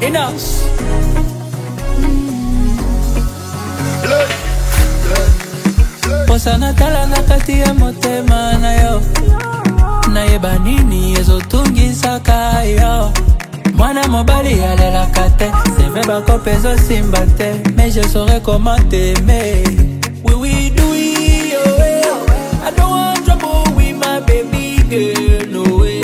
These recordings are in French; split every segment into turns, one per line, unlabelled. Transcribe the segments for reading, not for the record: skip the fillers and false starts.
Minos. Posa natala nakati ya motema na yo. Nayeba nini ezotungisa yo. Mwana mobali alelaka te. Seve bakopezo simba te. Mais je saurais comment t'aimer. Oui oui do it your way. I don't want trouble with my baby girl, no way.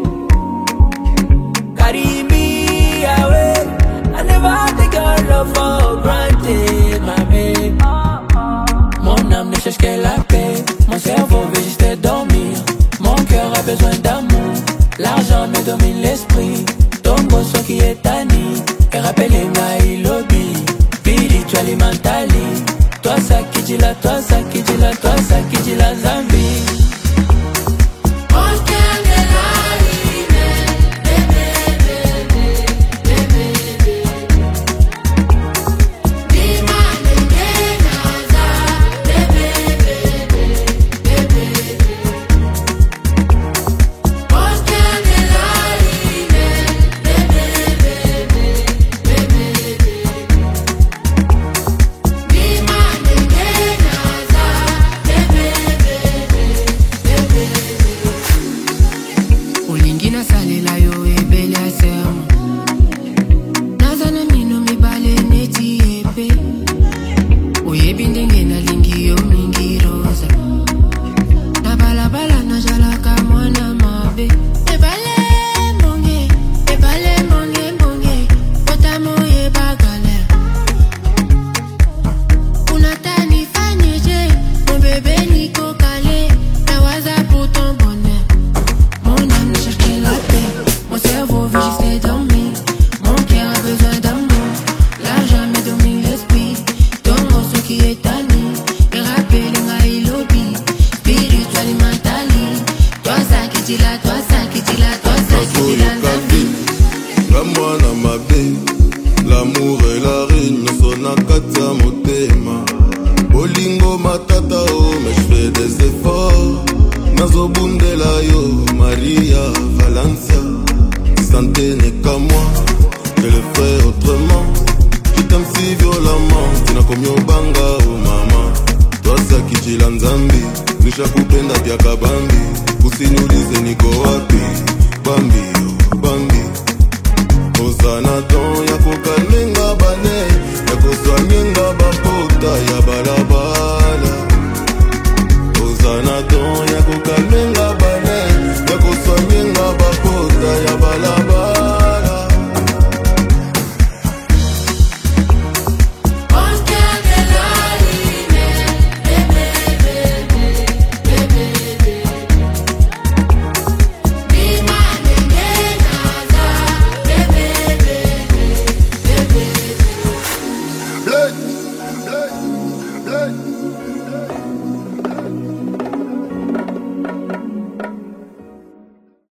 Carry me away. I never take your love for granted, my babe. Mon âme ne cherche que la paix. Mon cerveau veut juste dormir. Mon cœur a besoin d'amour. L'argent me domine l'esprit. Ton gosse qui est tanné. Et rappelle-moi il lobby. Spiritually, mentally. Toi ça qui dit la, toi ça qui dit la, toi ça qui dit la Zambie.
L'amour et la rime, son akatia motema. Bolingo matata oh, mais je fais des efforts. Nazo bundela yo, Marie.